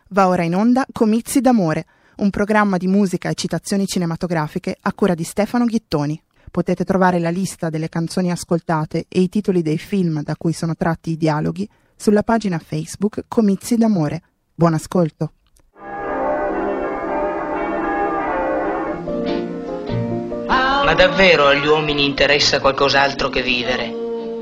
Va ora in onda Comizi d'amore, un programma di musica e citazioni cinematografiche a cura di Stefano Ghittoni. Potete trovare la lista delle canzoni ascoltate e i titoli dei film da cui sono tratti i dialoghi sulla pagina Facebook Comizi d'amore. Buon ascolto! Ma davvero agli uomini interessa qualcos'altro che vivere?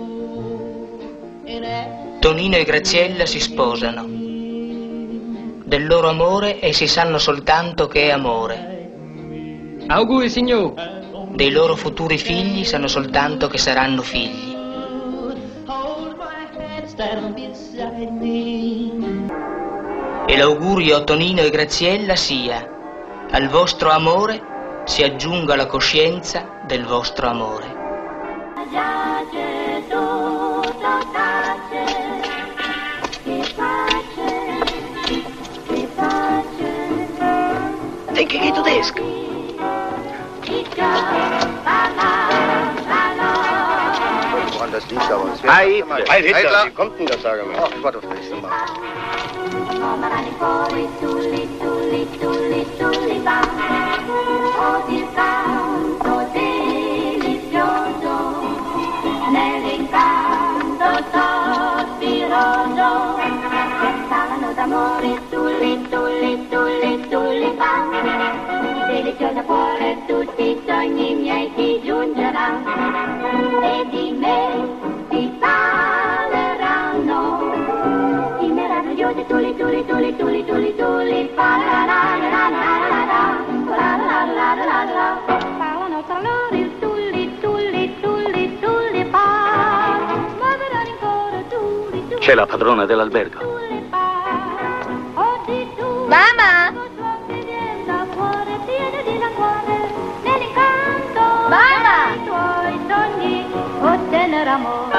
Tonino e Graziella si sposano. Del loro amore essi sanno soltanto che è amore. Auguri, signor. Dei loro futuri figli sanno soltanto che saranno figli. E l'augurio a Tonino e Graziella sia: al vostro amore si aggiunga la coscienza del vostro amore. Denke che tedesco. Heil Hitler, wie kommt denn das, sage mal? Ach, ich warte auf das nächste Mal. Deliziosa cuore, tutti i sogni miei ti giungeranno e di me ti parleranno i meravigliosi tuli tuli tuli tuli tuli tuli parlano tra loro il tuli tuli tuli tuli muoveranno in coro tuli tuli. C'è la padrona dell'albergo. Mamma! Mamma! I tuoi sogni ottenere amore.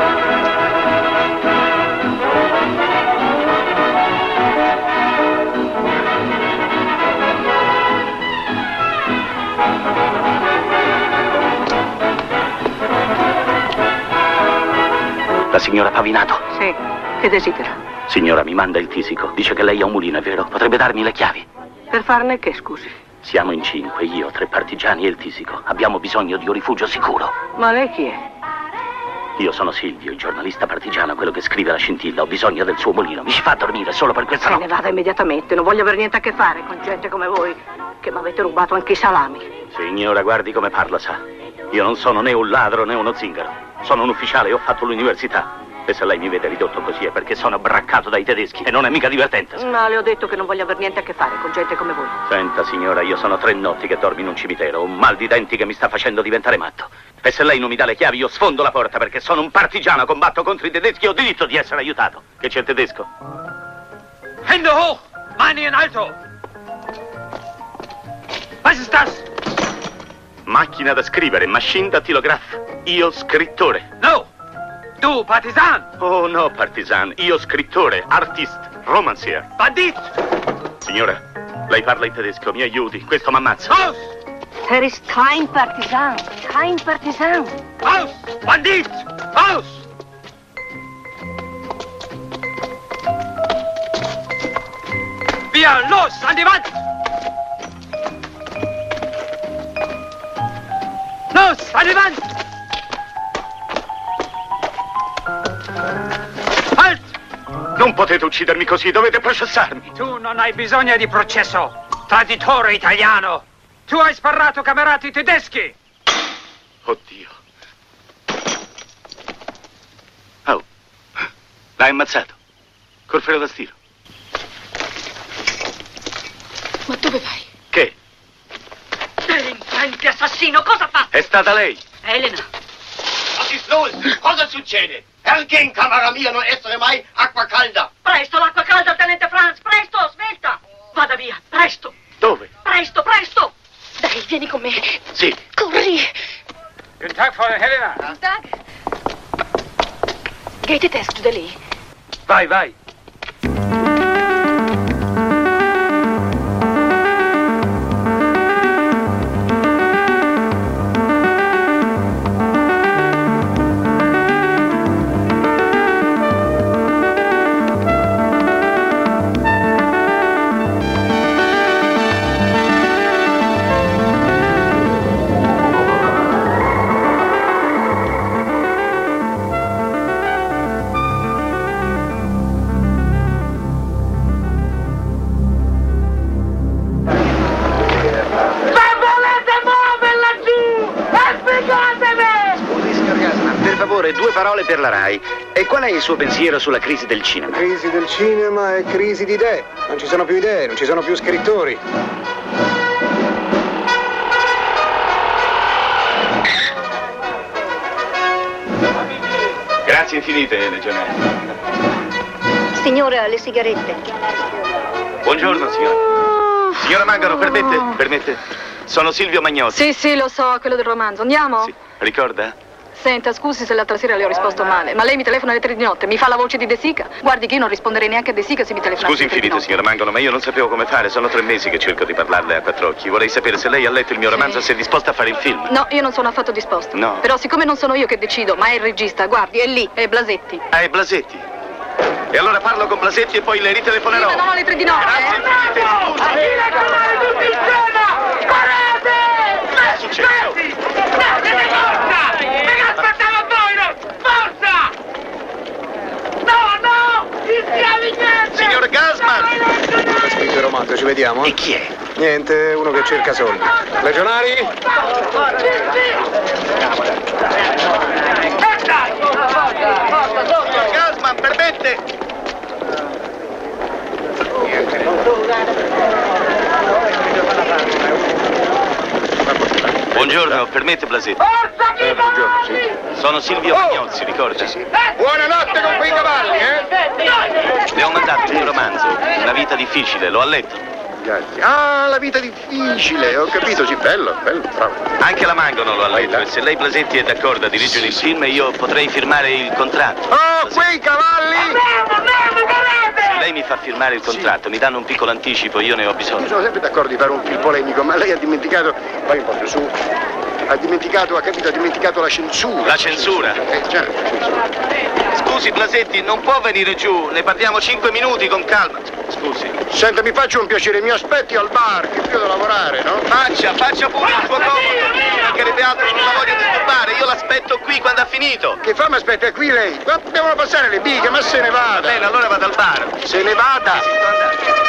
La signora Pavinato? Sì, che desidera? Signora, mi manda il tisico. Dice che lei ha un mulino, è vero? Potrebbe darmi le chiavi? Per farne che, scusi? Siamo in 5, io, 3 partigiani e il tisico. Abbiamo bisogno di un rifugio sicuro. Ma lei chi è? Io sono Silvio, il giornalista partigiano, quello che scrive la scintilla. Ho bisogno del suo mulino. Mi ci fa dormire solo per questa Se notte. ne vada immediatamente. Non voglio avere niente a che fare con gente come voi, che mi avete rubato anche i salami. Signora, guardi come parla, sa. Io non sono né un ladro né uno zingaro. Sono un ufficiale e ho fatto l'università. E se lei mi vede ridotto così è perché sono braccato dai tedeschi e non è mica divertente. Ma le ho detto che non voglio avere niente a che fare con gente come voi. Senta, signora, io sono 3 notti che dormo in un cimitero. Ho un mal di denti che mi sta facendo diventare matto. E se lei non mi dà le chiavi io sfondo la porta perché sono un partigiano, combatto contro i tedeschi e ho diritto di essere aiutato. Che c'è il tedesco? Hände hoch! Mani in alto! Was ist das? Macchina da scrivere, machine da tilograph. Io scrittore. No! Du, Partisan! Oh no, partisan. Io scrittore, artist, romancier. Bandit! Signora, lei parla in tedesco, mi aiuti, questo m'ammazza. Aus! Er ist kein Partisan. Kein Partisan. Aus! Bandit! Aus! Wir, los, an die Wand! Los, an die Wand! Halt! Non potete uccidermi così, dovete processarmi. Tu non hai bisogno di processo, traditore italiano! Tu hai sparato camerati tedeschi! Oddio. Oh, l'hai ammazzato. Col freno da stiro. Ma dove vai? Che? Delinquente assassino, cosa fa? È stata lei. Elena. Was ist los? Cosa succede? Perché in camera mia non essere mai acqua calda? Presto, l'acqua calda, tenente Franz, presto, svelta! Vada via, presto! Dove? Presto, presto! Dai, vieni con me. Sì. Corri! Guten Tag, Frau Helena. Guten Tag. Geht die Test da lì? Vai, vai. parole per la Rai. E qual è il suo pensiero sulla crisi del cinema? Crisi del cinema è crisi di idee. Non ci sono più idee, non ci sono più scrittori. Grazie infinite, legionario. Signora, le sigarette. Buongiorno, signora. Signora Mangano, permette? Sono Silvio Magnotti. Sì, lo so, quello del romanzo. Andiamo? Sì. Ricorda? Senta, scusi se l'altra sera le ho risposto male, ma lei mi telefona alle 3 di notte, mi fa la voce di De Sica? Guardi che io non risponderei neanche a De Sica se mi telefona. Scusi infinito, signora Mangano, ma io non sapevo come fare. Sono 3 mesi che cerco di parlarle a quattro occhi. Vorrei sapere se lei ha letto il mio romanzo e se è disposta a fare il film. No, io non sono affatto disposta. No. Però siccome non sono io che decido, ma è il regista, guardi, è lì, è Blasetti. Ah, è Blasetti. E allora parlo con Blasetti e poi le ritelefonerò. Sì, ma non alle 3 di notte. Grazie infinite, scusi. Tutti insieme! Sparate! Che è successo? Aspettavo a voi, no? Forza! No! Fischiali niente! Signor Gasman! Scritto il romanzo, ci vediamo? E chi è? Niente, uno che cerca soldi. Legionari? Signor Gasman, permette? Buongiorno, permette Blasetti? Buongiorno, sì. Sono Silvio Magnozzi, ricorda? Sì. Buonanotte con quei cavalli, Le ho mandato il mio romanzo, Una vita difficile, lo ha letto? Grazie. Ah, la vita difficile, ho capito, sì, bello, bravo. Anche la Mangano lo ha letto e se lei Blasetti è d'accordo a dirigere il film io potrei firmare il contratto. Oh, quei cavalli! Se lei mi fa firmare il contratto, mi danno un piccolo anticipo, io ne ho Io bisogno. sono sempre d'accordo di fare un film polemico, ma lei ha dimenticato, vai un po' più su, ha dimenticato la censura. La censura? Già, la censura. Scusi Blasetti, non può venire giù, ne parliamo 5 minuti con calma. Scusi. Senta, mi faccia un piacere, mi aspetti al bar, che io devo lavorare, no? Faccia pure il suo comodo. Mancherebbe altro, non la voglio disturbare, io l'aspetto qui quando ha finito. Che fa? Mi aspetta qui lei? Ma devono passare le bighe, ma se ne vada. Va bene, allora vado al bar. Se ne vada. Sì, sto andando.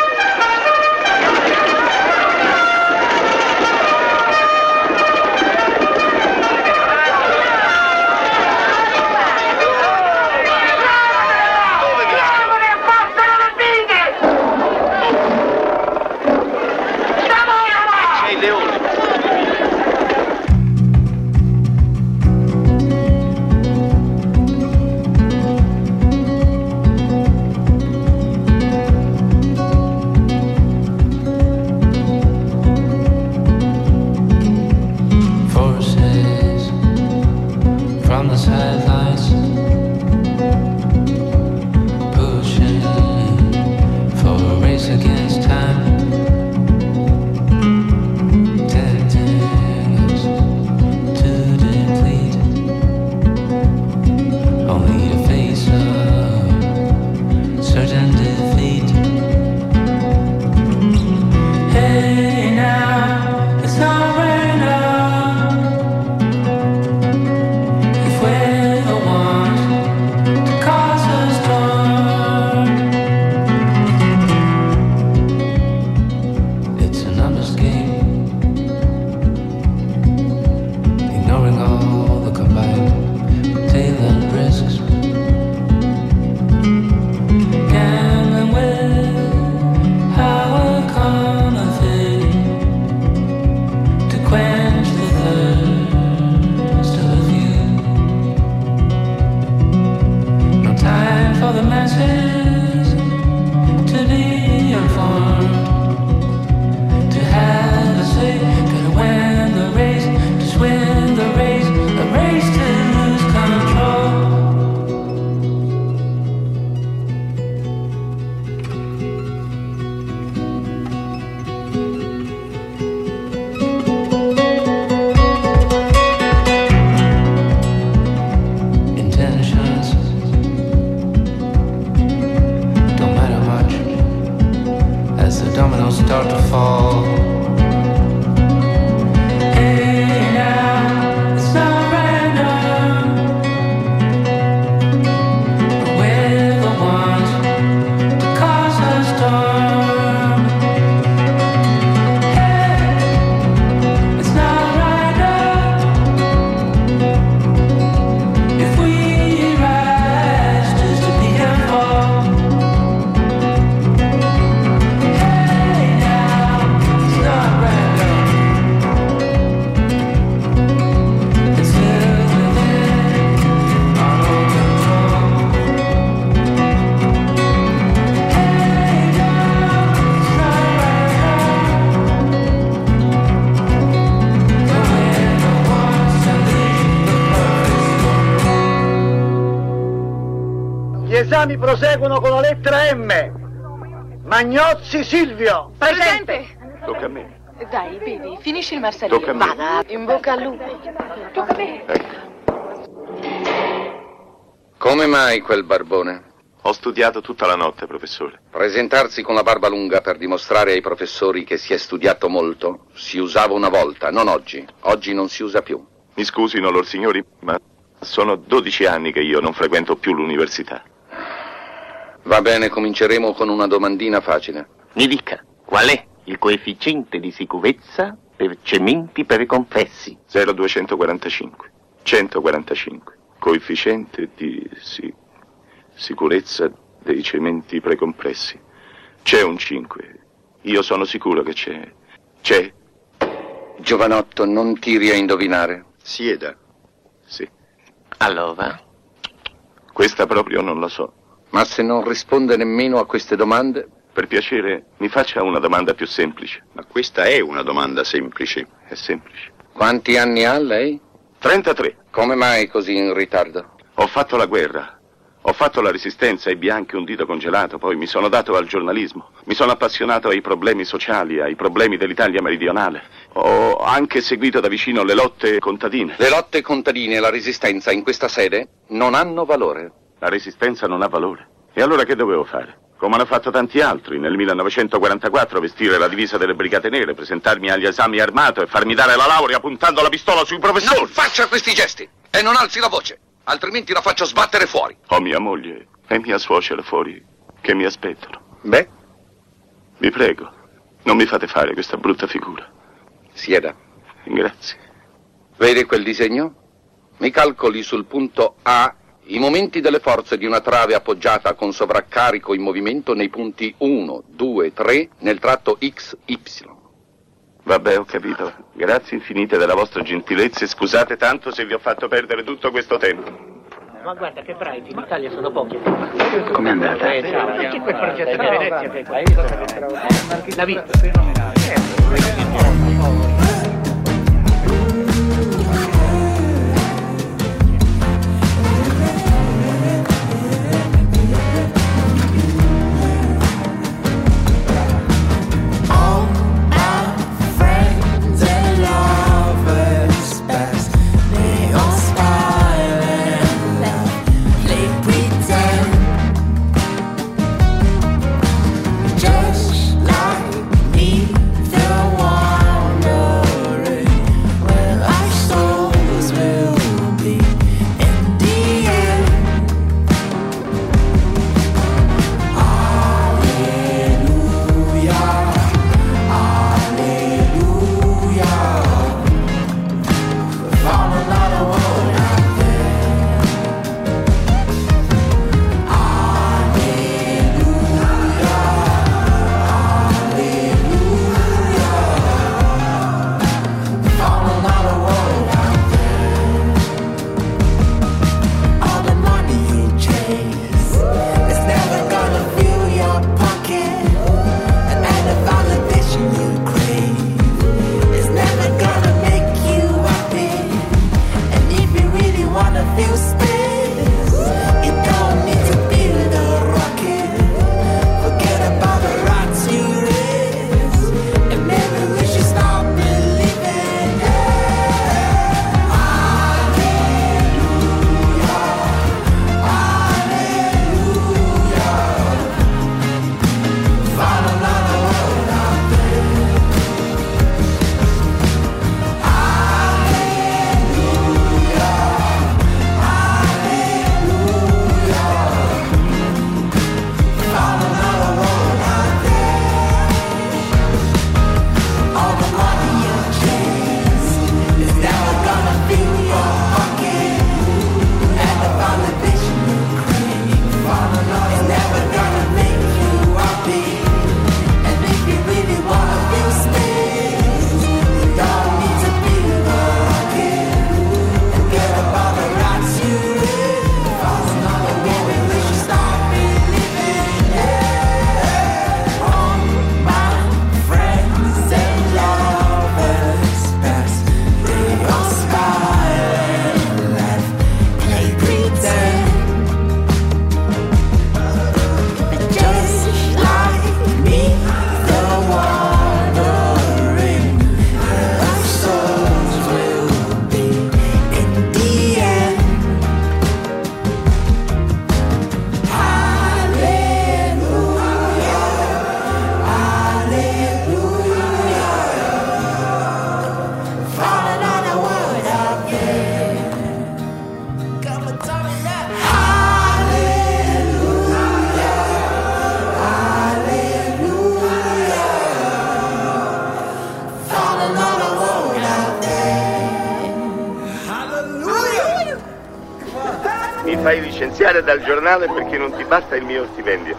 esami proseguono con la lettera M. Magnozzi Silvio. Presente. Tocca a me. Dai, bevi, finisci il marsellino. Tocca a me. Vada, in bocca al lupo. Tocca a me. Ecco. Come mai quel barbone? Ho studiato tutta la notte, professore. Presentarsi con la barba lunga per dimostrare ai professori che si è studiato molto si usava una volta, non oggi. Oggi non si usa più. Mi scusino, lor signori, ma sono 12 anni che io non frequento più l'università. Va bene, cominceremo con una domandina facile. Mi dica, qual è il coefficiente di sicurezza per cementi preconfessi? 0,245. 145. Coefficiente di sicurezza dei cementi precompressi. C'è un 5. Io sono sicuro che c'è. C'è. Giovanotto, non tiri a indovinare. Sieda. Sì. Allora? Questa proprio non la so. Ma se non risponde nemmeno a queste domande? Per piacere, mi faccia una domanda più semplice. Ma questa è una domanda semplice. È semplice. Quanti anni ha lei? 33. Come mai così in ritardo? Ho fatto la guerra. Ho fatto la resistenza, ebbi anche un dito congelato, poi mi sono dato al giornalismo. Mi sono appassionato ai problemi sociali, ai problemi dell'Italia meridionale. Ho anche seguito da vicino le lotte contadine. Le lotte contadine e la resistenza in questa sede non hanno valore. La resistenza non ha valore. E allora che dovevo fare? Come hanno fatto tanti altri, nel 1944 vestire la divisa delle Brigate Nere, presentarmi agli esami armato e farmi dare la laurea puntando la pistola sui professori. Non faccia questi gesti e non alzi la voce, altrimenti la faccio sbattere fuori. Ho mia moglie e mia suocera fuori che mi aspettano. Beh? Vi prego, non mi fate fare questa brutta figura. Sieda. Grazie. Vede quel disegno? Mi calcoli sul punto A i momenti delle forze di una trave appoggiata con sovraccarico in movimento nei punti 1, 2, 3 nel tratto XY. Vabbè, ho capito. Grazie infinite della vostra gentilezza e scusate tanto se vi ho fatto perdere tutto questo tempo. Ma guarda che bravi, in Italia sono pochi. Com'è andata? Perché quel progetto di Venezia che hai visto? La vita. fai licenziare dal giornale perché non ti basta il mio stipendio.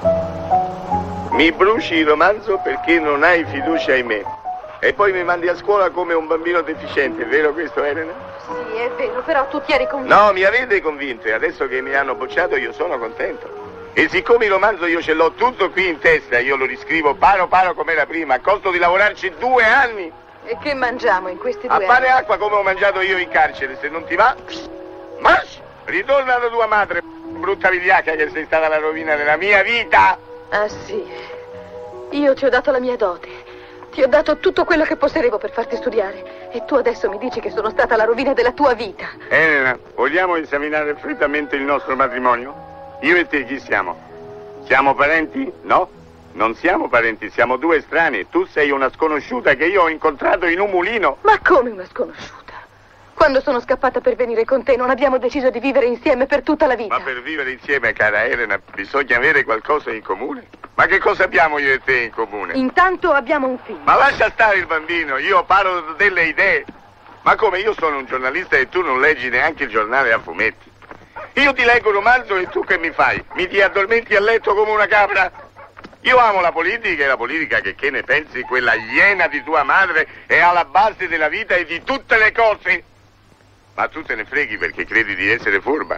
Mi bruci il romanzo perché non hai fiducia in me. E poi mi mandi a scuola come un bambino deficiente, è vero questo, Elena? Sì, è vero, però tu ti eri convinto. No, mi avete convinto e adesso che mi hanno bocciato io sono contento. E siccome il romanzo io ce l'ho tutto qui in testa, io lo riscrivo paro come era prima, a costo di lavorarci 2 anni. E che mangiamo in questi 2 anni? A pane e anni? acqua come ho mangiato io in carcere, se non ti va, marci, ritorna da tua madre, brutta vigliacca che sei stata la rovina della mia vita. Ah sì, io ti ho dato la mia dote. Ti ho dato tutto quello che possedevo per farti studiare. E tu adesso mi dici che sono stata la rovina della tua vita. Elena, vogliamo esaminare freddamente il nostro matrimonio? Io e te chi siamo? Siamo parenti? No? Non siamo parenti, siamo 2 estranei. Tu sei una sconosciuta che io ho incontrato in un mulino. Ma come una sconosciuta? Quando sono scappata per venire con te non abbiamo deciso di vivere insieme per tutta la vita. Ma per vivere insieme, cara Elena, bisogna avere qualcosa in comune. Ma che cosa abbiamo io e te in comune? Intanto abbiamo un figlio. Ma lascia stare il bambino, io parlo delle idee. Ma come, io sono un giornalista e tu non leggi neanche il giornale a fumetti. Io ti leggo un romanzo e tu che mi fai? Mi ti addormenti a letto come una capra? Io amo la politica e la politica che ne pensi, quella iena di tua madre è alla base della vita e di tutte le cose. Ma tu te ne freghi perché credi di essere furba.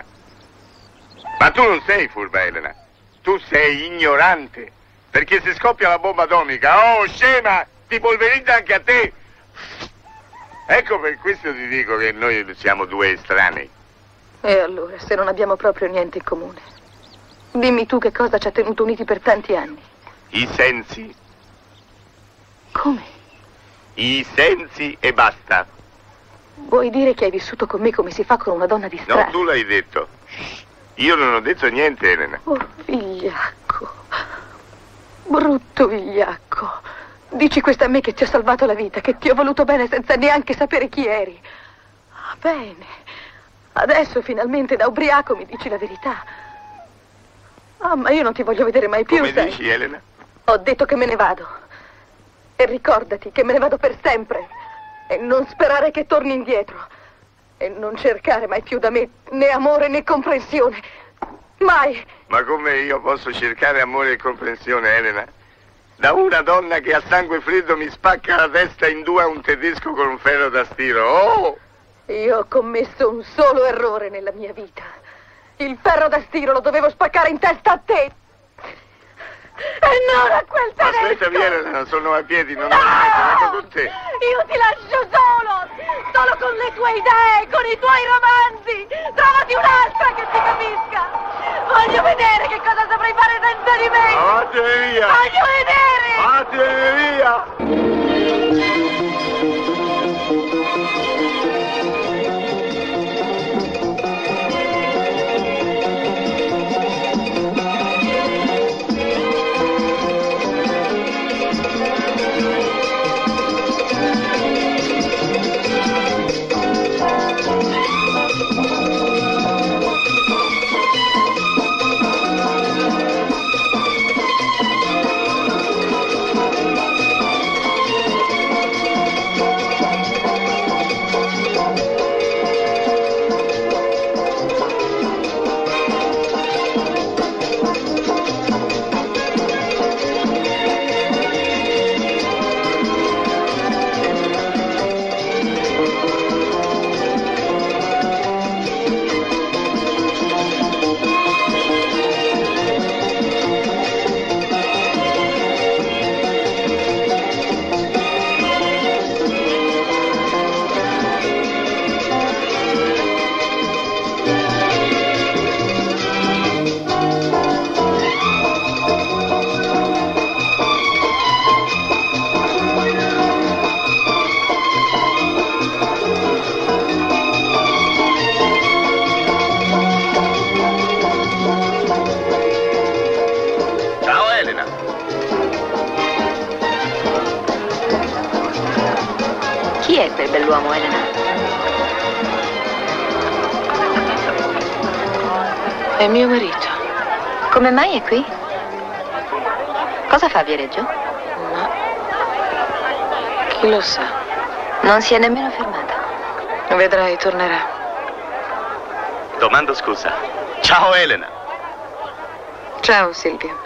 Ma tu non sei furba, Elena. Tu sei ignorante. Perché se scoppia la bomba atomica, oh scema, ti polverizza anche a te. Ecco per questo ti dico che noi siamo 2 estranei. E allora, se non abbiamo proprio niente in comune, dimmi tu che cosa ci ha tenuto uniti per tanti anni. I sensi. Come? I sensi e basta. Vuoi dire che hai vissuto con me come si fa con una donna di strada? No, tu l'hai detto. Io non ho detto niente, Elena. Oh, vigliacco. Brutto vigliacco. Dici questo a me che ti ho salvato la vita, che ti ho voluto bene senza neanche sapere chi eri. Ah, bene. Adesso finalmente da ubriaco mi dici la verità. Ah, ma io non ti voglio vedere mai più, Come sai? dici, Elena? Ho detto che me ne vado. E ricordati che me ne vado per sempre. E non sperare che torni indietro. E non cercare mai più da me né amore né comprensione. Mai. Ma come io posso cercare amore e comprensione, Elena? Da una donna che a sangue freddo mi spacca la testa in 2 a un tedesco con un ferro da stiro. Oh! Io ho commesso un solo errore nella mia vita. Il ferro da stiro lo dovevo spaccare in testa a te. E non a quel tedesco. Aspetta, Elena, sono a piedi, non ho niente con te. Io ti lascio solo con le tue idee, con i tuoi romanzi. Trovati un'altra che ti capisca. Voglio vedere che cosa saprai fare senza di me. Vattene via. Voglio vedere. Vattene via. Chi è quel bell'uomo, Elena? È mio marito. Come mai è qui? Cosa fa a Viareggio? No. Chi lo sa? Non si è nemmeno fermata. Vedrai, tornerà. Domando scusa. Ciao Elena. Ciao Silvio.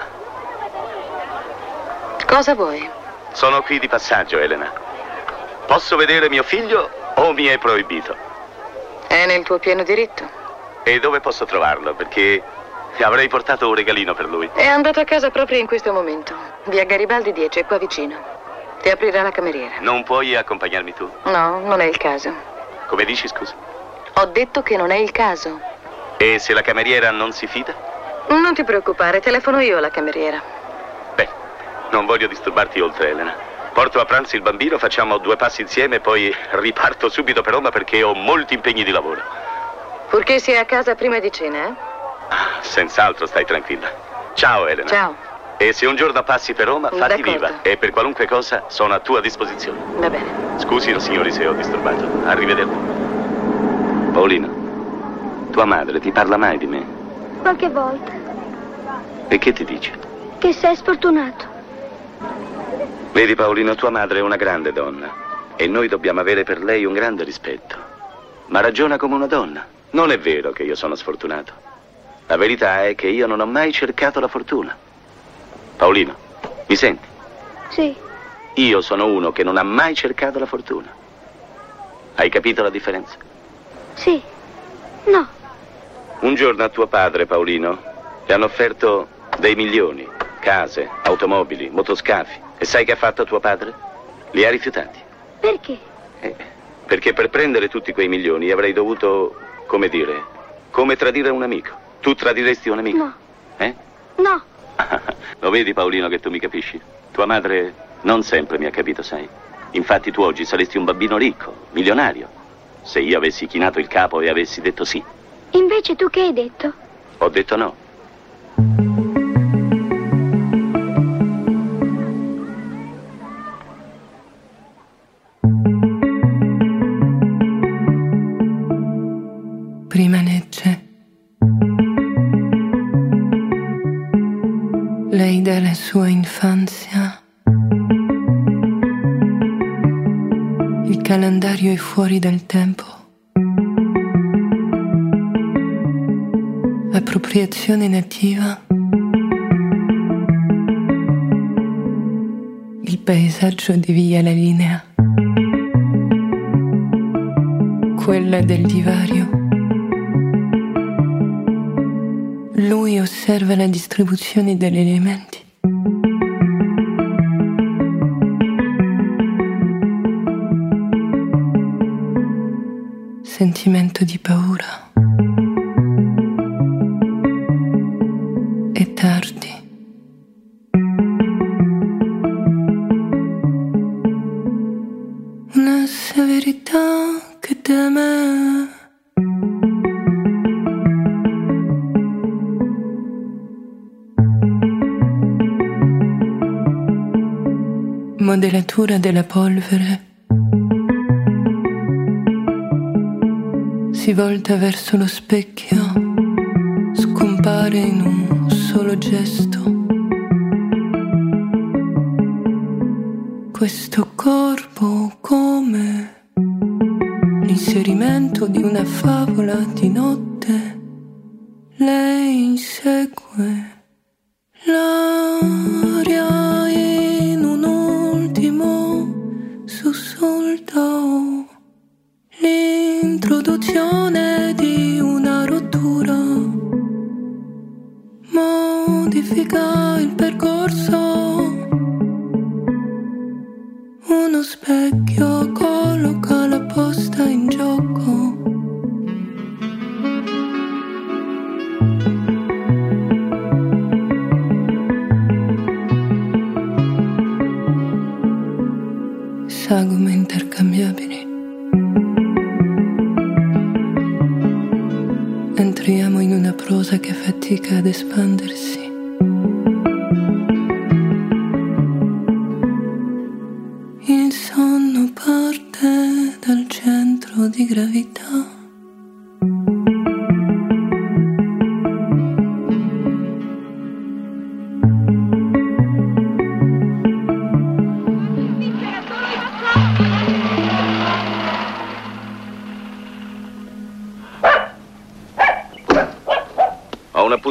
Cosa vuoi? Sono qui di passaggio, Elena. Posso vedere mio figlio o mi è proibito? È nel tuo pieno diritto. E dove posso trovarlo? Perché avrei portato un regalino per lui. È andato a casa proprio in questo momento. Via Garibaldi 10, è qua vicino. Ti aprirà la cameriera. Non puoi accompagnarmi tu? No, non è il caso. Come dici, scusa? Ho detto che non è il caso. E se la cameriera non si fida? Non ti preoccupare, telefono io alla cameriera. Beh, non voglio disturbarti oltre, Elena. Porto a pranzo il bambino, facciamo 2 passi insieme e poi riparto subito per Roma perché ho molti impegni di lavoro. Purché sia a casa prima di cena, eh? Senz'altro, stai tranquilla. Ciao, Elena. Ciao. E se un giorno passi per Roma, fatti D'accordo. viva. E per qualunque cosa sono a tua disposizione. Va bene. Scusino, signori, se ho disturbato. Arrivederci. Paolino, tua madre ti parla mai di me? Qualche volta. E che ti dice? Che sei sfortunato. Vedi, Paolino, tua madre è una grande donna. E noi dobbiamo avere per lei un grande rispetto. Ma ragiona come una donna. Non è vero che io sono sfortunato. La verità è che io non ho mai cercato la fortuna. Paolino, mi senti? Sì. Io sono uno che non ha mai cercato la fortuna. Hai capito la differenza? Sì. No. Un giorno a tuo padre, Paolino, le hanno offerto dei milioni, case, automobili, motoscafi. E sai che ha fatto tuo padre? Li ha rifiutati. Perché? Perché per prendere tutti quei milioni avrei dovuto, come dire, come tradire un amico. Tu tradiresti un amico? No. No. Lo vedi, Paolino, che tu mi capisci? Tua madre non sempre mi ha capito, sai? Infatti tu oggi saresti un bambino ricco, milionario, se io avessi chinato il capo e avessi detto sì. Invece tu che hai detto? Ho detto no. Prima legge. Lei della sua infanzia. Il calendario è fuori del tempo. Appropriazione nativa. Il paesaggio devia la linea. Quella del divario. Lui osserva la distribuzione degli elementi. Sentimento di paura. È tardi. Una severità che teme. Modelatura della polvere. Si volta verso lo specchio, scompare in un solo gesto. Questo corpo come l'inserimento di una favola di notte. Lei insegue l'aria in un ultimo sussulto. L'introduzione di una rottura modifica il percorso. Uno specchio colloca la posta in gioco. Sagome intercambiabili. Entriamo in una prosa che fatica ad espandersi. Il sonno parte dal centro di gravità.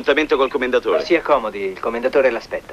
appuntamento col commendatore. Si accomodi, il commendatore l'aspetta.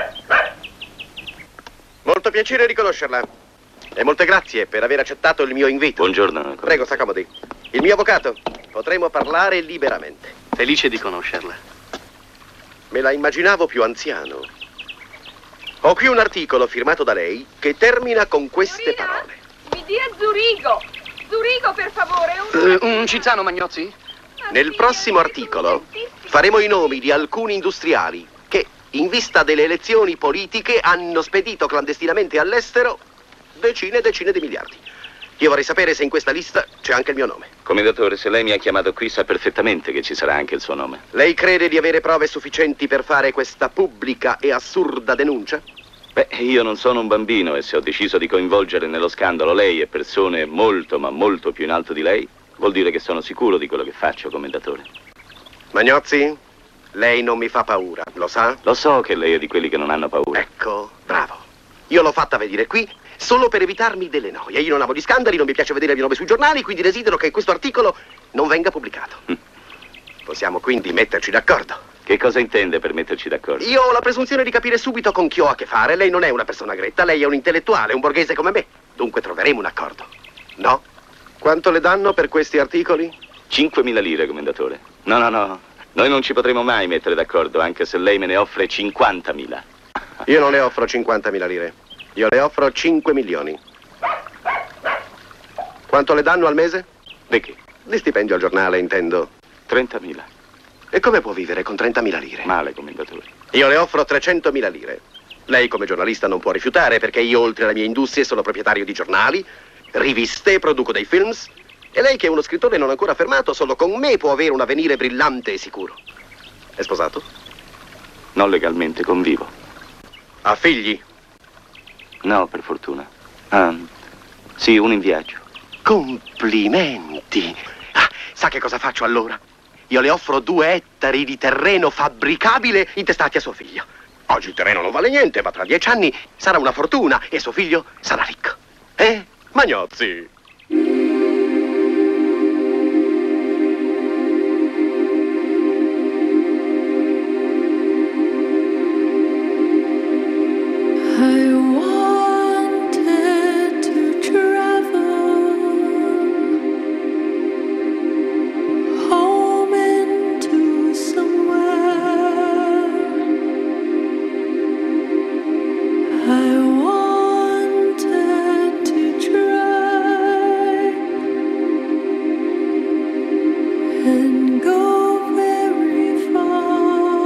Molto piacere riconoscerla. E molte grazie per aver accettato il mio invito. Buongiorno. Prego, s'accomodi. Il mio avvocato. Potremo parlare liberamente. Felice di conoscerla. Me la immaginavo più anziano. Ho qui un articolo firmato da lei che termina con queste parole. Mi dia Zurigo! Zurigo, per favore, Un Cinzano, Magnozzi? Nel prossimo articolo faremo i nomi di alcuni industriali che, in vista delle elezioni politiche, hanno spedito clandestinamente all'estero decine e decine di miliardi. Io vorrei sapere se in questa lista c'è anche il mio nome. Commendatore, se lei mi ha chiamato qui sa perfettamente che ci sarà anche il suo nome. Lei crede di avere prove sufficienti per fare questa pubblica e assurda denuncia? Beh, io non sono un bambino e se ho deciso di coinvolgere nello scandalo lei e persone molto, ma molto più in alto di lei, vuol dire che sono sicuro di quello che faccio, commendatore. Magnozzi, lei non mi fa paura, lo sa? Lo so che lei è di quelli che non hanno paura. Ecco, bravo. Io l'ho fatta venire qui solo per evitarmi delle noie. Io non amo gli scandali, non mi piace vedere il mio nome sui giornali, quindi desidero che questo articolo non venga pubblicato. Possiamo quindi metterci d'accordo. Che cosa intende per metterci d'accordo? Io ho la presunzione di capire subito con chi ho a che fare. Lei non è una persona gretta, lei è un intellettuale, un borghese come me. Dunque troveremo un accordo. No? Quanto le danno per questi articoli? 5.000 lire, commendatore. No. Noi non ci potremo mai mettere d'accordo, anche se lei me ne offre 50.000. Io non le offro 50.000 lire. Io le offro 5 milioni. Quanto le danno al mese? Di che? Di stipendio al giornale, intendo. 30.000. E come può vivere con 30.000 lire? Male, commendatore. Io le offro 300.000 lire. Lei come giornalista non può rifiutare perché io oltre alle mie industrie sono proprietario di giornali, riviste, produco dei films. E lei che è uno scrittore non ancora affermato, solo con me può avere un avvenire brillante e sicuro. È sposato? Non legalmente, convivo. Ha figli? No, per fortuna. Sì, uno in viaggio. Complimenti. Sa che cosa faccio allora? Io le offro 2 ettari di terreno fabbricabile intestati a suo figlio. Oggi il terreno non vale niente, ma tra 10 anni sarà una fortuna e suo figlio sarà ricco. Magnozzi? I wanted to travel home into somewhere. I wanted to try and go very far.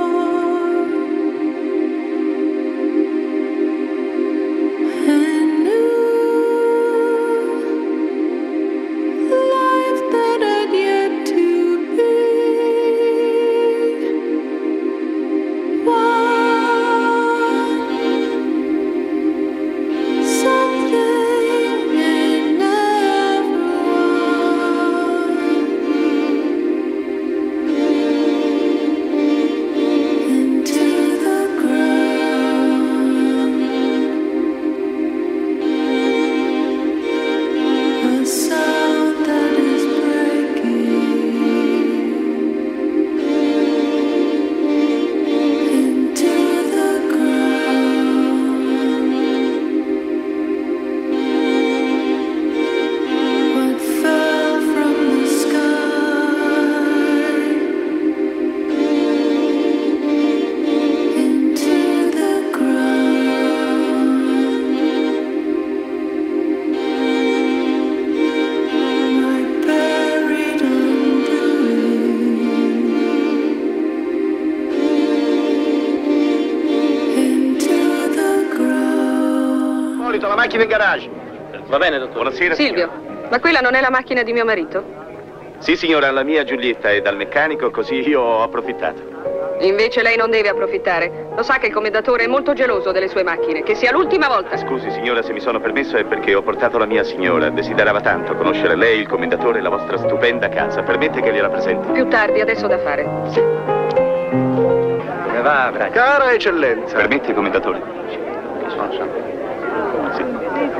La macchina in garage. Va bene, dottore. Buonasera. Silvio, ma quella non è la macchina di mio marito? Sì, signora, la mia Giulietta è dal meccanico, così io ho approfittato. Invece lei non deve approfittare. Lo sa che il commendatore è molto geloso delle sue macchine. Che sia l'ultima volta. Scusi, signora, se mi sono permesso è perché ho portato la mia signora. Desiderava tanto conoscere lei, il commendatore e la vostra stupenda casa. Permette che gliela presenti? Più tardi, adesso da fare. Sì. Come va, Braccio? Cara eccellenza. Permette, commendatore? Sì.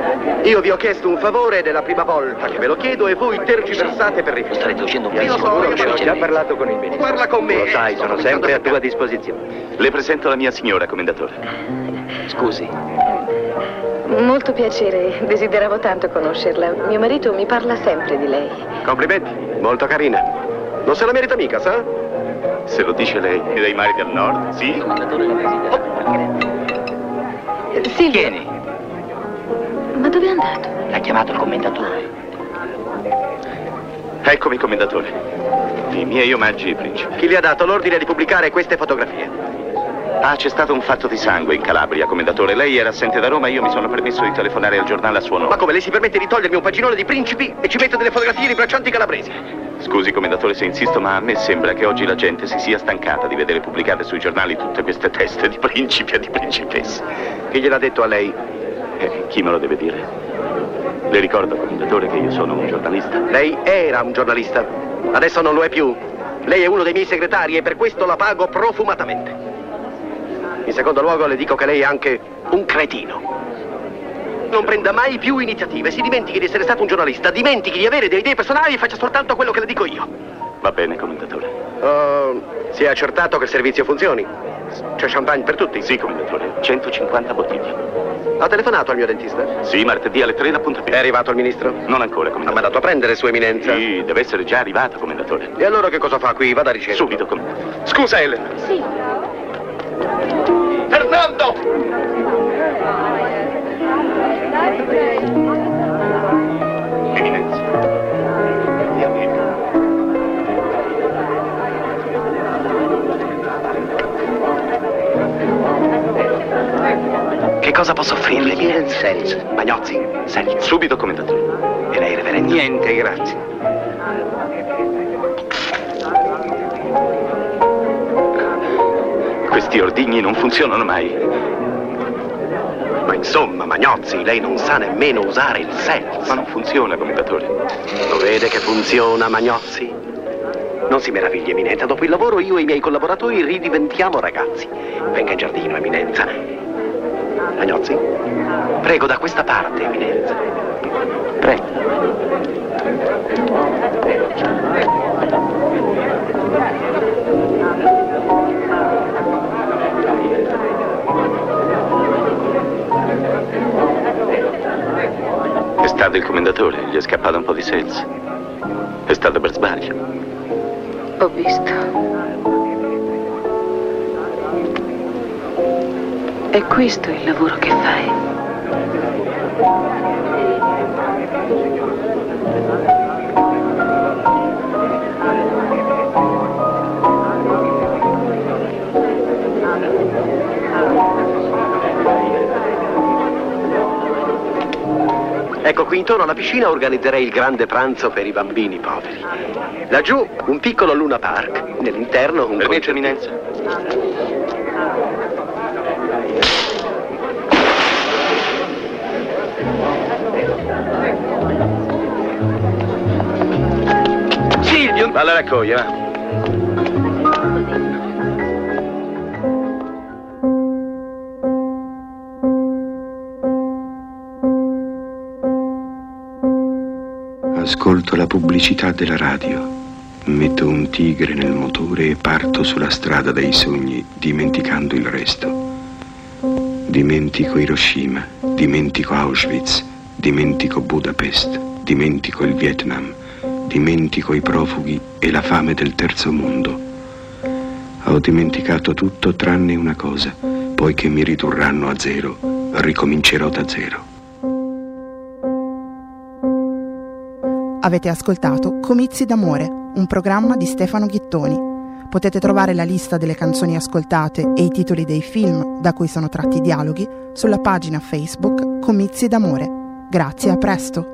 Io vi ho chiesto un favore ed è la prima volta che ve lo chiedo e voi tergiversate per rifiutare. Starete uscendo un Io lo so, io Ho già parlato con il ministro. Parla con me. Lo sai, sono sempre a tua disposizione. Le presento la mia signora, commendatore. Scusi. Molto piacere, desideravo tanto conoscerla. Mio marito mi parla sempre di lei. Complimenti, molto carina. Non se la merita mica, sa? Se lo dice lei. E dai mari del nord, sì? Silvio. Vieni. Ma dove è andato? L'ha chiamato il commendatore. Eccomi, commendatore. I miei omaggi ai principi. Chi le ha dato l'ordine di pubblicare queste fotografie? Ah, c'è stato un fatto di sangue in Calabria, commendatore. Lei era assente da Roma e io mi sono permesso di telefonare al giornale a suo nome. Ma come lei si permette di togliermi un paginone di principi e ci mette delle fotografie di braccianti calabresi? Scusi, commendatore, se insisto, ma a me sembra che oggi la gente si sia stancata di vedere pubblicate sui giornali tutte queste teste di principi e di principesse. Chi gliel'ha detto a lei? Chi me lo deve dire? Le ricordo, commendatore, che io sono un giornalista. Lei era un giornalista, adesso non lo è più. Lei è uno dei miei segretari e per questo la pago profumatamente. In secondo luogo le dico che lei è anche un cretino. Non prenda mai più iniziative, si dimentichi di essere stato un giornalista, dimentichi di avere delle idee personali e faccia soltanto quello che le dico io. Va bene, commendatore. Si è accertato che il servizio funzioni? C'è champagne per tutti? Sì, commendatore, 150 bottiglie. Ha telefonato al mio dentista? Sì, martedì alle 3 l'appuntamento. È arrivato il ministro? Non ancora, commendatore. Ha mandato a prendere, Sua Eminenza? Sì, deve essere già arrivato, commendatore. E allora che cosa fa qui? Vada a ricevere. Subito, commendatore. Scusa, Elena. Sì. Fernando! Eminenza. Che cosa posso offrirle, Eminenza? Seltz. Magnozzi? Seltz. Subito, commendatore. E lei, reverendo? Niente, grazie. Questi ordigni non funzionano mai. Ma insomma, Magnozzi, lei non sa nemmeno usare il Seltz. Ma non funziona, commendatore. Lo vede che funziona, Magnozzi? Non si meravigli, Eminenza. Dopo il lavoro io e i miei collaboratori ridiventiamo ragazzi. Venga in giardino, Eminenza. Magnozzi? Prego, da questa parte, Eminenza. Prego. È stato il commendatore, gli è scappato un po' di Seltz. È stato per sbaglio. Ho visto. È questo il lavoro che fai? Ecco, qui intorno alla piscina organizzerei il grande pranzo per i bambini poveri. Laggiù un piccolo Luna Park, nell'interno un Permesso, Eminenza. Silvio! Va alla raccoglia, va. Ascolto la pubblicità della radio, metto un tigre nel motore e parto sulla strada dei sogni, dimenticando il resto. Dimentico Hiroshima, dimentico Auschwitz, dimentico Budapest, dimentico il Vietnam, dimentico i profughi e la fame del terzo mondo. Ho dimenticato tutto tranne una cosa, poiché mi ridurranno a zero, ricomincerò da zero. Avete ascoltato Comizi d'amore, un programma di Stefano Ghittoni. Potete trovare la lista delle canzoni ascoltate e i titoli dei film da cui sono tratti i dialoghi sulla pagina Facebook Comizi d'amore. Grazie, a presto.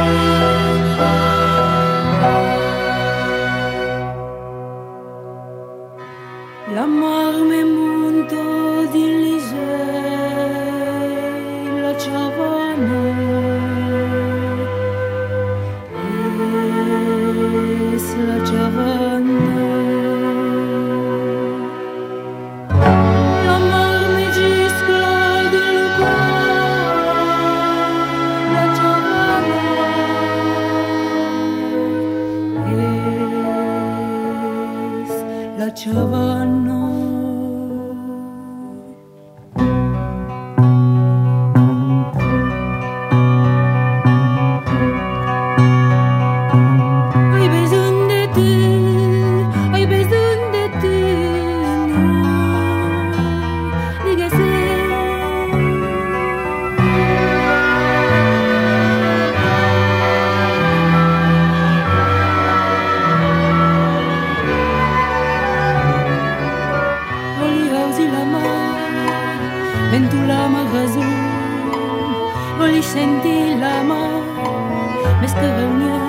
L'amarme munto di la Ciavana es la Ciavana. L'amarme giscla di la Ciavana es la Ciavana. Oli senti la mà, me scrive un